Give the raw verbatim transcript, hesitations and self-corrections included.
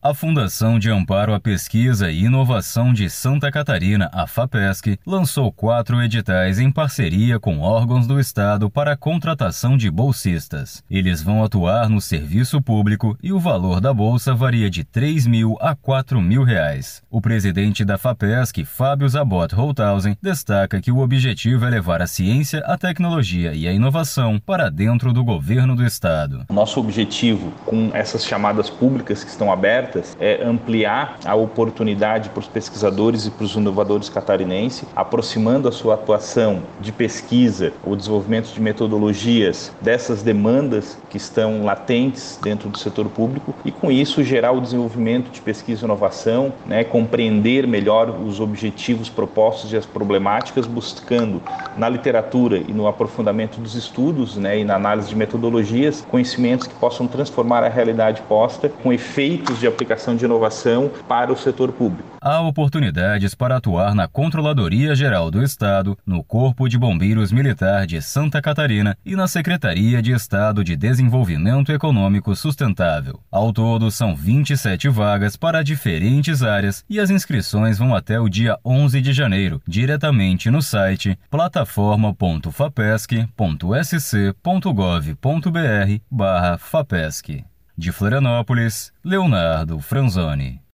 A Fundação de Amparo à Pesquisa e Inovação de Santa Catarina, a FAPESC, lançou quatro editais em parceria com órgãos do Estado para a contratação de bolsistas. Eles vão atuar no serviço público e o valor da bolsa varia de três mil a quatro mil reais. O presidente da FAPESC, Fábio Zabot Holthausen, destaca que o objetivo é levar a ciência, a tecnologia e a inovação para dentro do governo do Estado. Nosso objetivo com essas chamadas públicas que estão abertas é ampliar a oportunidade para os pesquisadores e para os inovadores catarinenses, aproximando a sua atuação de pesquisa, o desenvolvimento de metodologias dessas demandas que estão latentes dentro do setor público e, com isso, gerar o desenvolvimento de pesquisa e inovação, né, compreender melhor os objetivos propostos e as problemáticas, buscando na literatura e no aprofundamento dos estudos, né, e na análise de metodologias, conhecimentos que possam transformar a realidade posta com efeitos de aplicação de inovação para o setor público. Há oportunidades para atuar na Controladoria Geral do Estado, no Corpo de Bombeiros Militar de Santa Catarina e na Secretaria de Estado de Desenvolvimento Econômico Sustentável. Ao todo, são vinte e sete vagas para diferentes áreas e as inscrições vão até o dia onze de janeiro, diretamente no site plataforma ponto fapesc ponto s c ponto gov ponto b r barra FAPESC. De Florianópolis, Leonardo Franzoni.